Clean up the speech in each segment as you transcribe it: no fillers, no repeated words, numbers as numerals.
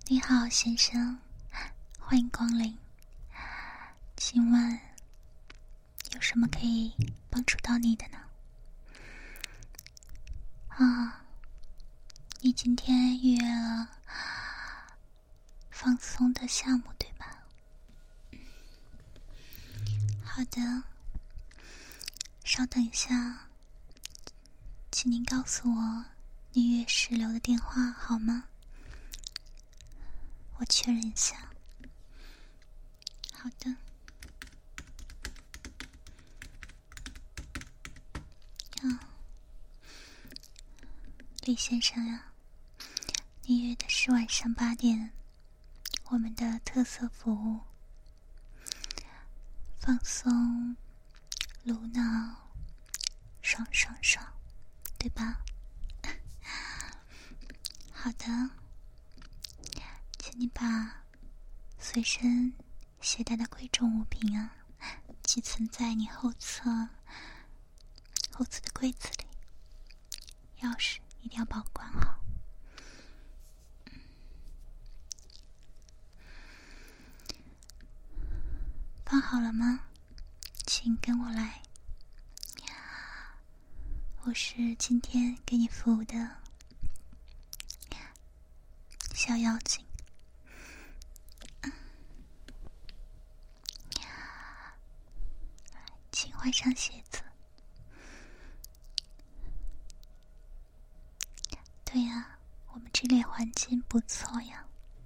你好，先生，欢迎光临。请问有什么可以帮助到你的呢？你今天预约了放松的项目，对吧？好的，稍等一下，请您告诉我你预约时留的电话好吗？我确认一下。好的。李先生呀，你约的是晚上8点，我们的特色服务，放松、颅脑，爽爽爽，对吧？好的，请你把随身携带的贵重物品寄存在你后侧的柜子里，钥匙一定要保管好。放好了吗？请跟我来。我是今天给你服务的小妖精。请换上鞋子。对呀，我们这里环境不错呀。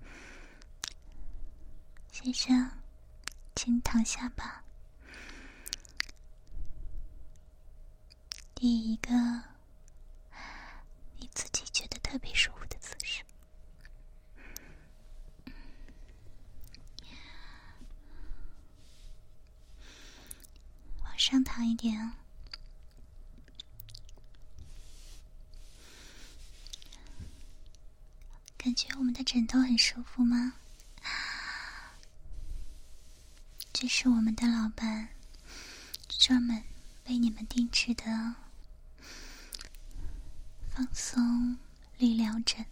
先生，请躺下吧。第一个你自己觉得特别舒服的姿势。往上躺一点啊。感觉我们的枕头很舒服吗？这是我们的老板专门为你们定制的放松力疗枕，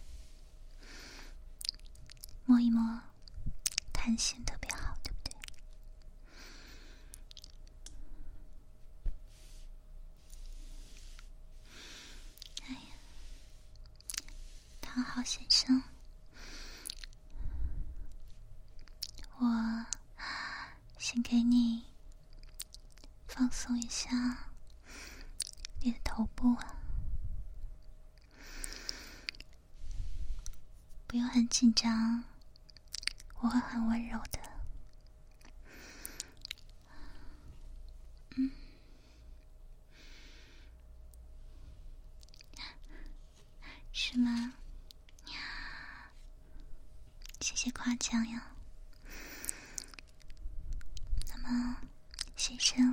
摸一摸，弹性特别好，对不对？哎呀，躺好，先生。我先给你放松一下你的头部不用很紧张，我会很温柔的。是吗？谢谢夸奖呀。那么，先生，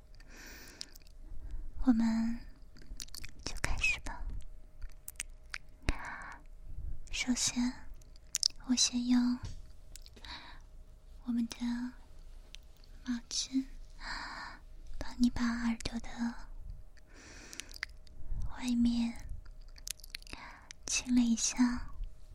我们就开始吧。首先，我先用我们的毛巾帮你把耳朵的外面清了一下。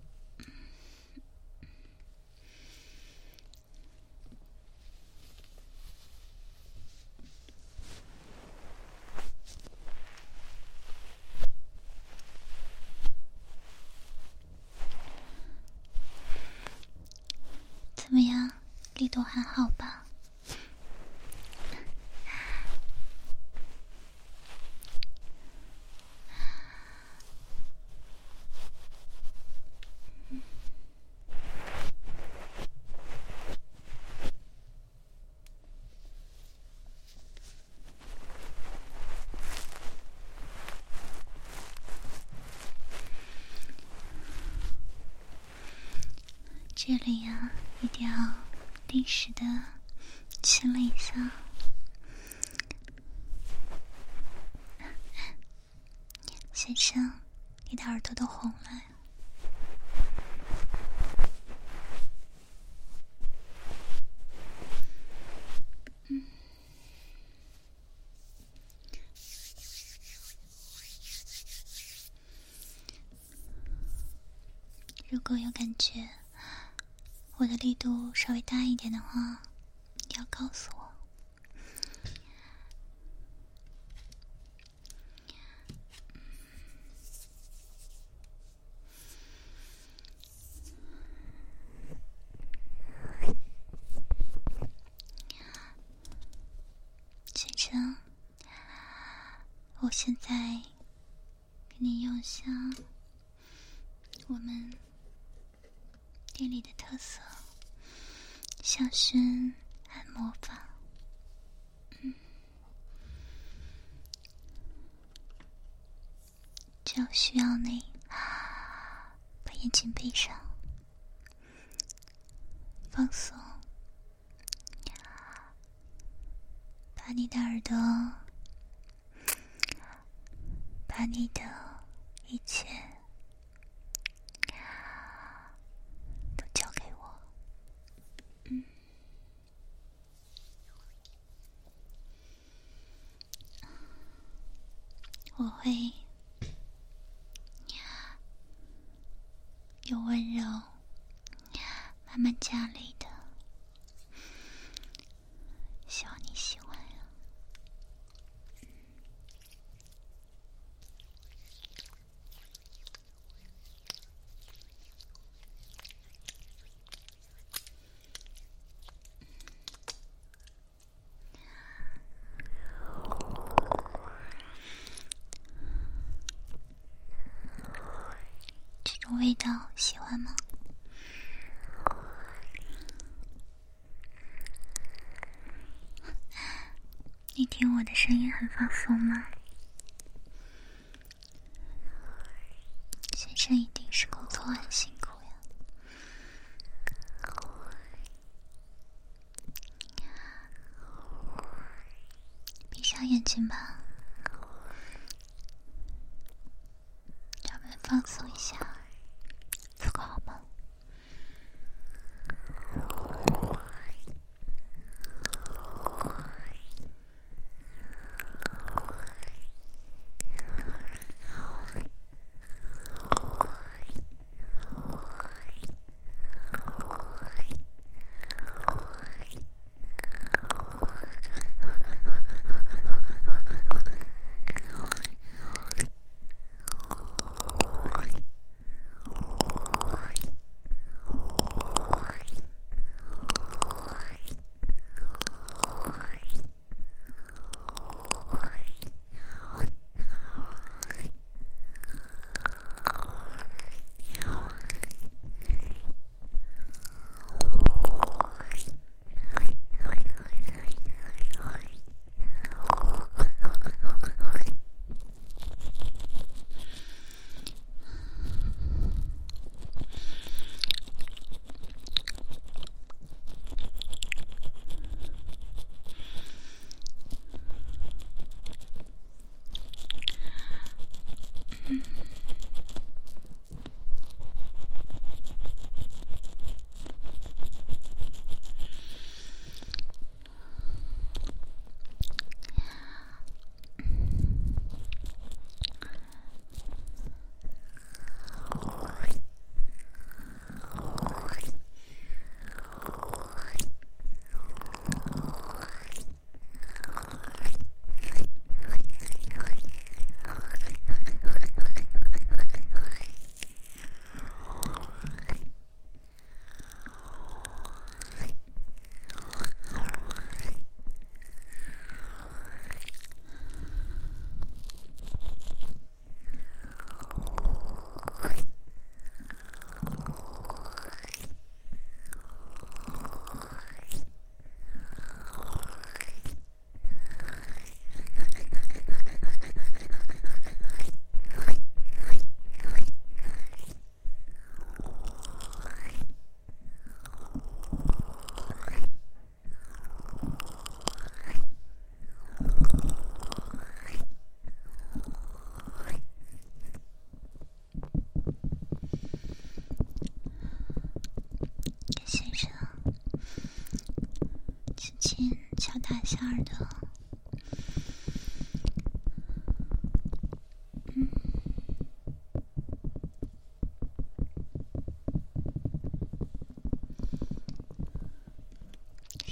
怎么样，力度还好吧？这里呀，一定要定时的清了一下。先生，你的耳朵都红了。如果有感觉我的力度稍微大一点的话，你要告诉我。先生，我现在给你用下我们店里的特色香薰按摩法。只要需要你把眼睛闭上，放松，把你的耳朵，把你的一切都交给我。我会用温柔慢慢加力的，希望你喜欢呀。这种味道喜欢吗？你听我的声音很放松吗？先生一定是工作很辛苦呀。闭上眼睛吧，让我们放松一下，做个好梦。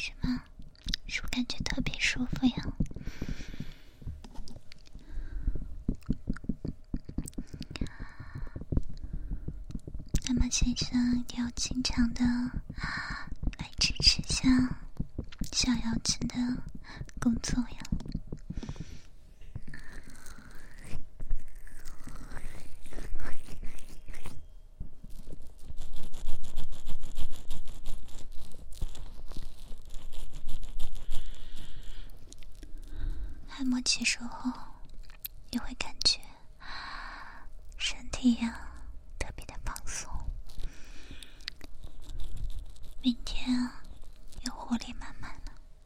是吗？是不是感觉特别舒服呀？那么先生一定要经常的来支持下小妖精的工作呀。按摩结束后，也会感觉身体呀特别的放松，明天啊又活力满满了。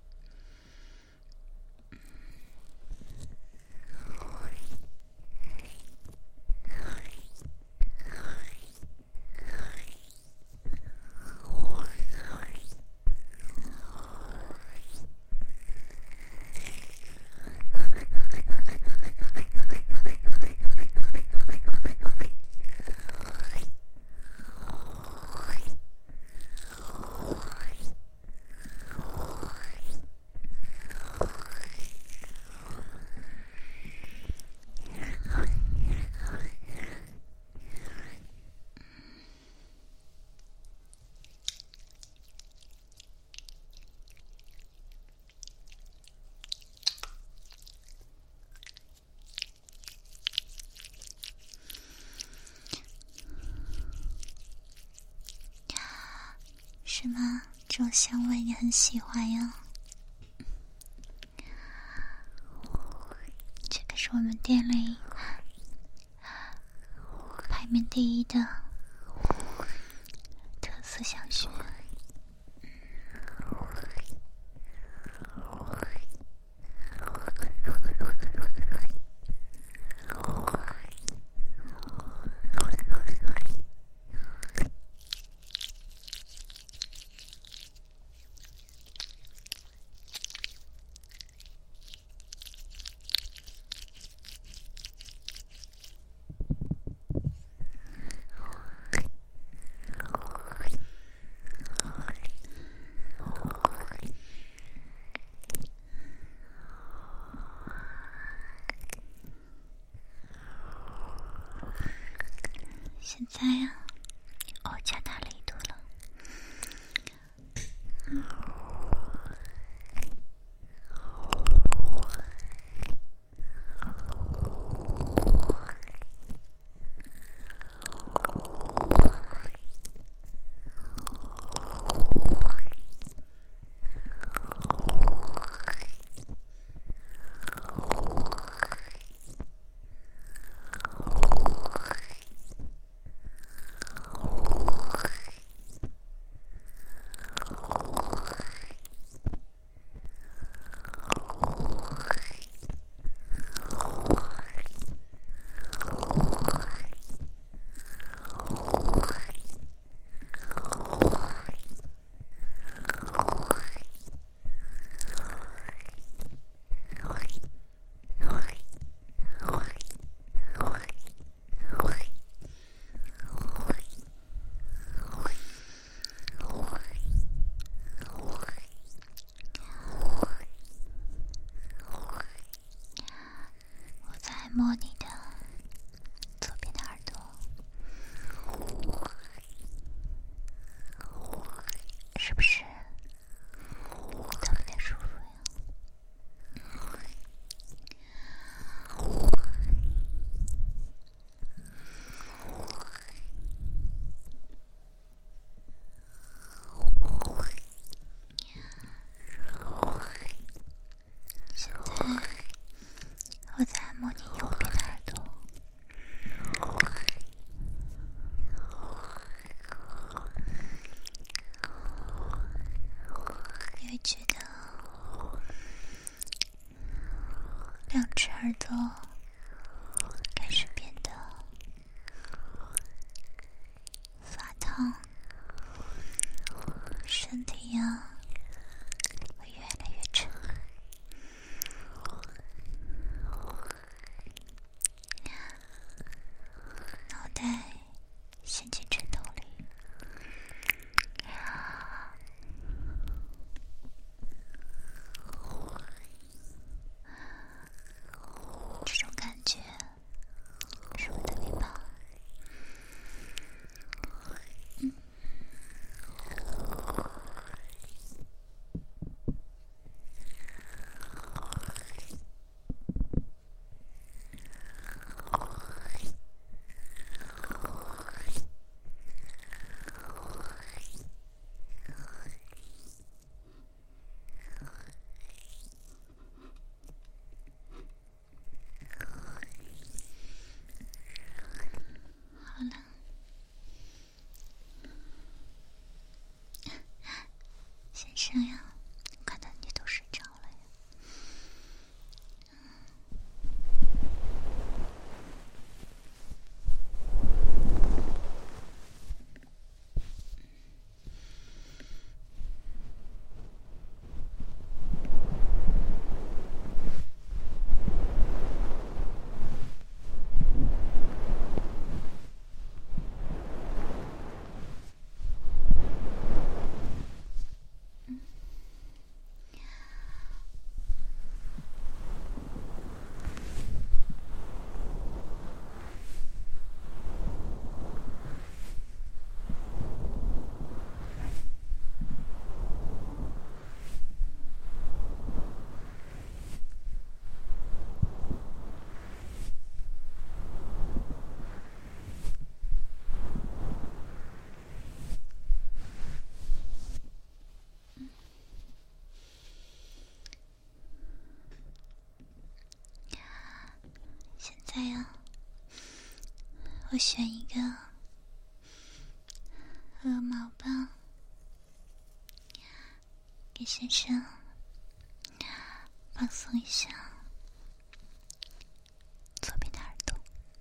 是吗？这种香味你很喜欢呀？这个是我们店里排名第1的特色香薰。现在啊，我加大力度了。摸你的左边的耳朵，是不是特别的舒服呀？现在我在按摩你右边的耳朵，你会觉得两只耳朵开始变得发烫，身体呀会越来越沉，脑袋陷进枕头里， 我选一个鹅毛棒给先生放松一下左边的耳朵。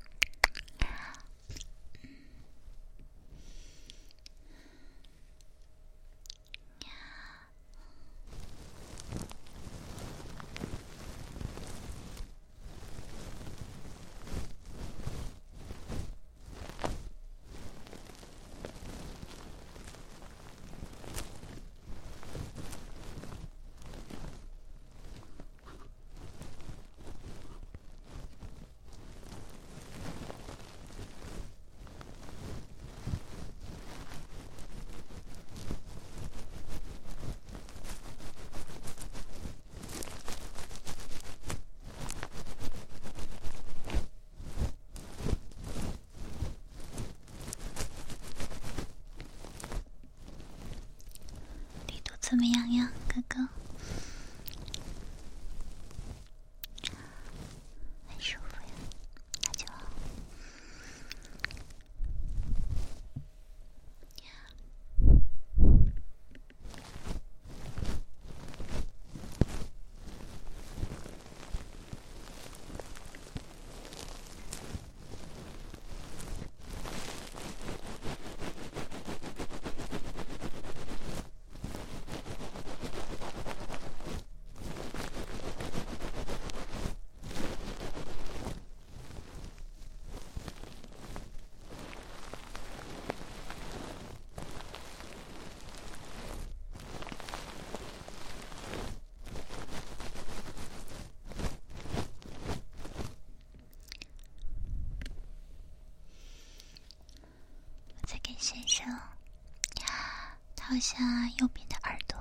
怎么样呀，哥哥？很舒服呀，那就好。再给先生套下右边的耳朵。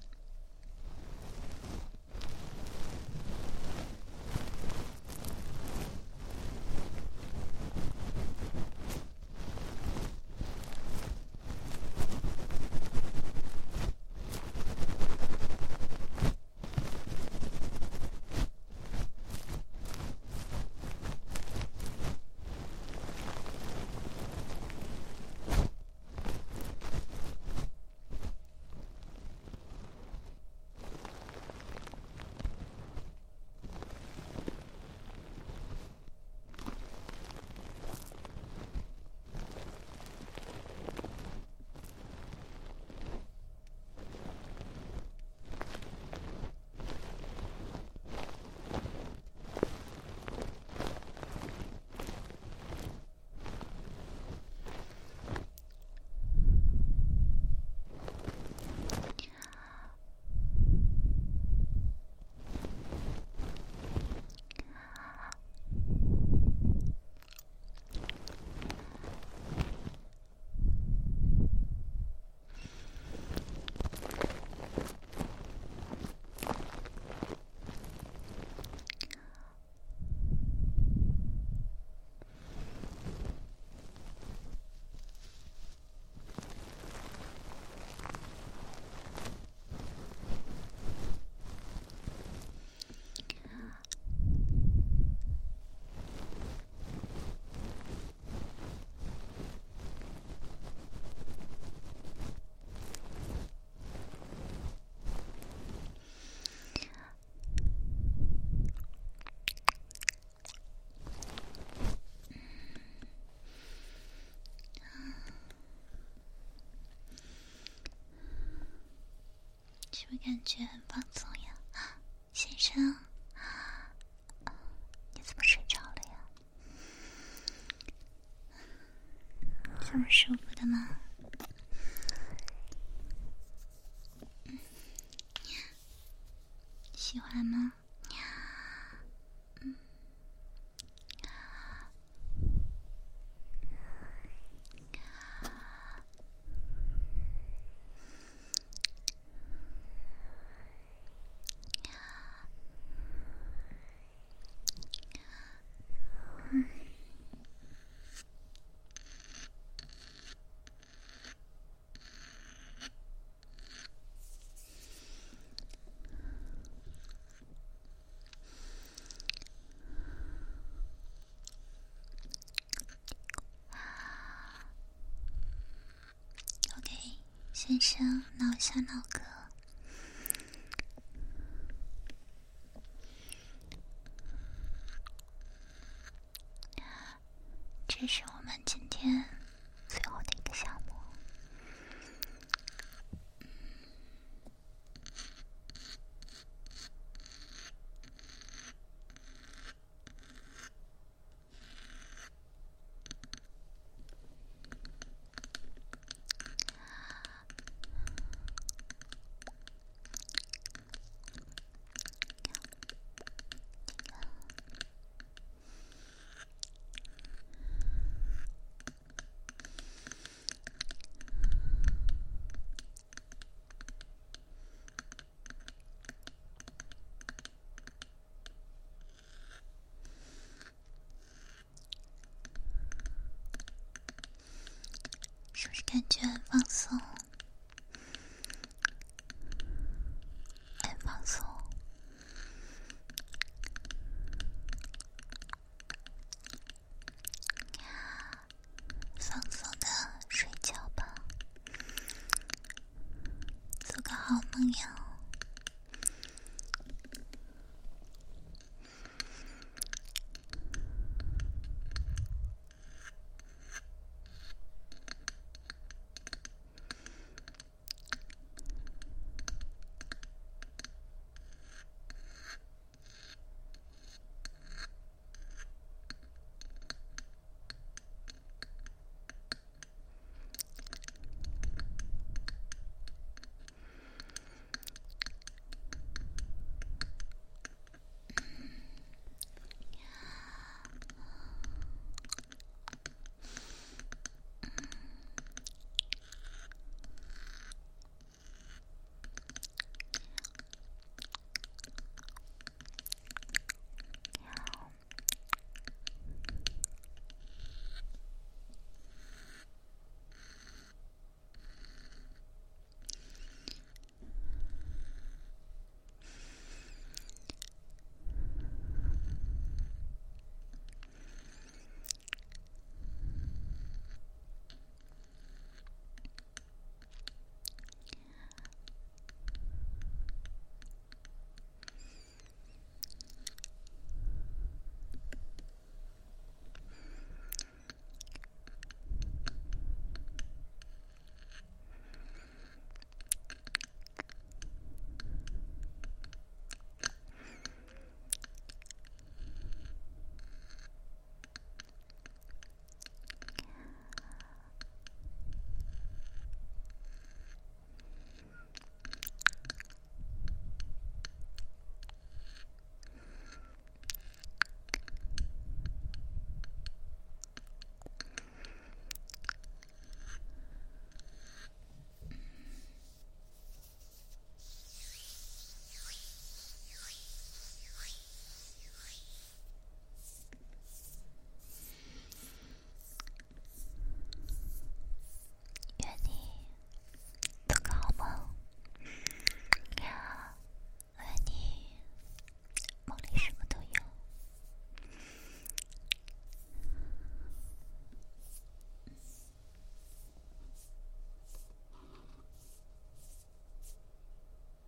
是不是感觉很放松呀？先生，你怎么睡着了呀？这么舒服的吗？喜欢吗？ 先生挠一下脑壳。这是我们今天最后的一个项目。是不是感觉很放松？很放松。放松的睡觉吧，做个好梦呀。